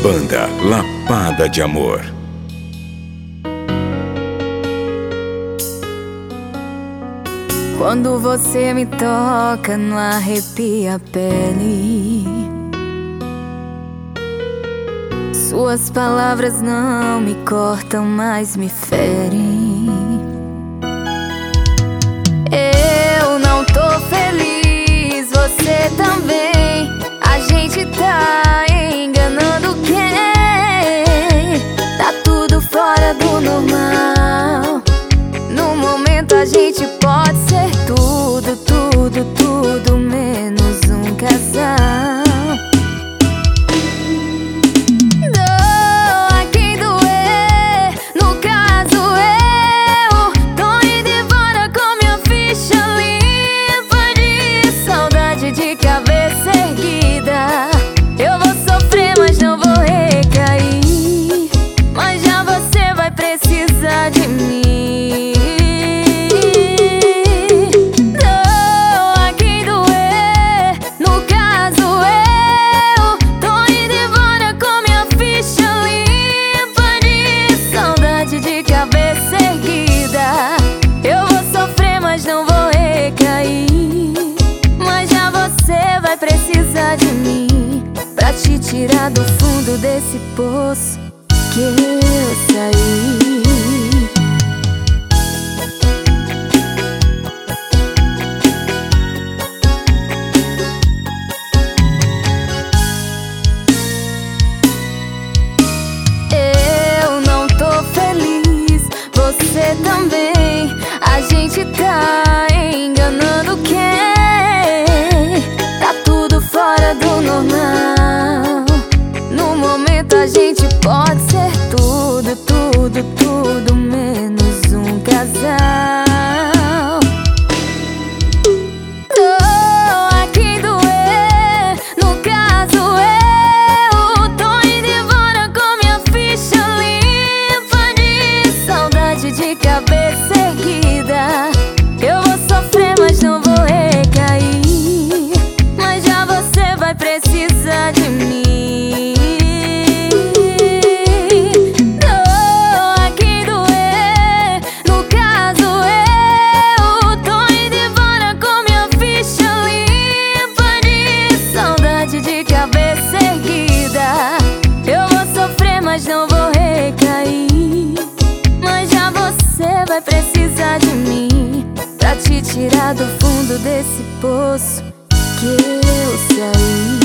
Banda Lapada de Amor. Quando você me toca, não arrepia a pele. Suas palavras não me cortam, mas me ferem. Eu não tô feliz, você também. A gente tá enganando quem? Tá tudo fora do normal. No momento a gente pode ser tudo, tudo, tudo menos um casal. Doa quem doer, no caso eu tô indo embora com minha ficha limpa de saudade, de cabeça erguida. Eu vou sofrer, mas não vou recair. Mas já você vai precisar de mim. De cabeça erguida, eu vou sofrer, mas não vou recair. Mas já você vai precisar de mim pra te tirar do fundo desse poço que eu saí. Você também, a gente tá enganando quem? Tá tudo fora do normal. No momento a gente pode ser tudo, tudo, tudo menos um casal. Doa quem doer, no caso eu tô indo embora com minha ficha limpa de saudade, de cabeça erguida. Eu vou sofrer, mas não vou recair. Mas já você vai precisar de mim. Doa quem doer, no caso eu tô indo embora com minha ficha limpa de saudade, de cabeça erguida. Eu vou sofrer, mas não vou recair. Mas já você vai precisar de mim pra te tirar do fundo desse poço que eu saí.